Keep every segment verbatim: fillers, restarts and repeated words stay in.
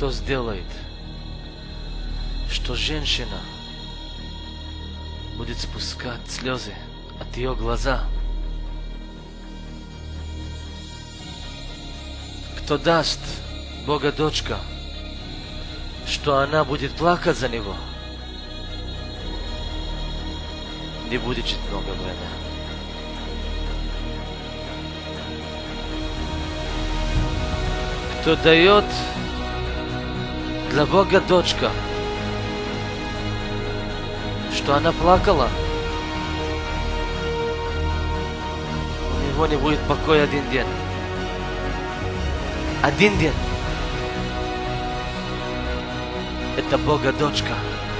кто сделает, что женщина будет спускать слезы от ее глаза, кто даст Бога дочка, что она будет плакать за него, не будет жить много времени. Кто дает для Бога дочка, что она плакала, у него не будет покоя один день. Один день. Это Бога дочка.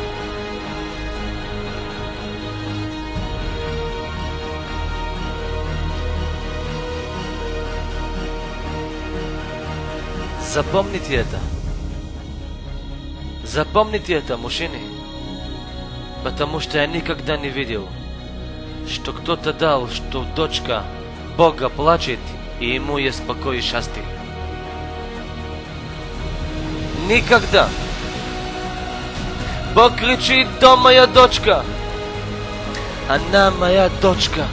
Запомните это. Запомните это, мужчины. Потому что я никогда не видел, что кто-то дал, что дочка Бога плачет, и ему есть покой и счастье. Никогда. Бог кричит: «Да, моя дочка! Она моя дочка!»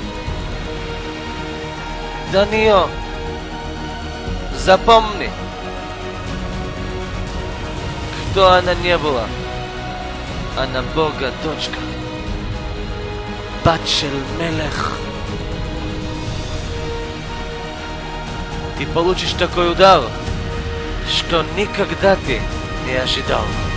До нее запомни, кто она не была. Она Бога дочка. Бат шел мелех. Ты получишь такой удар, что никогда ты не ожидал.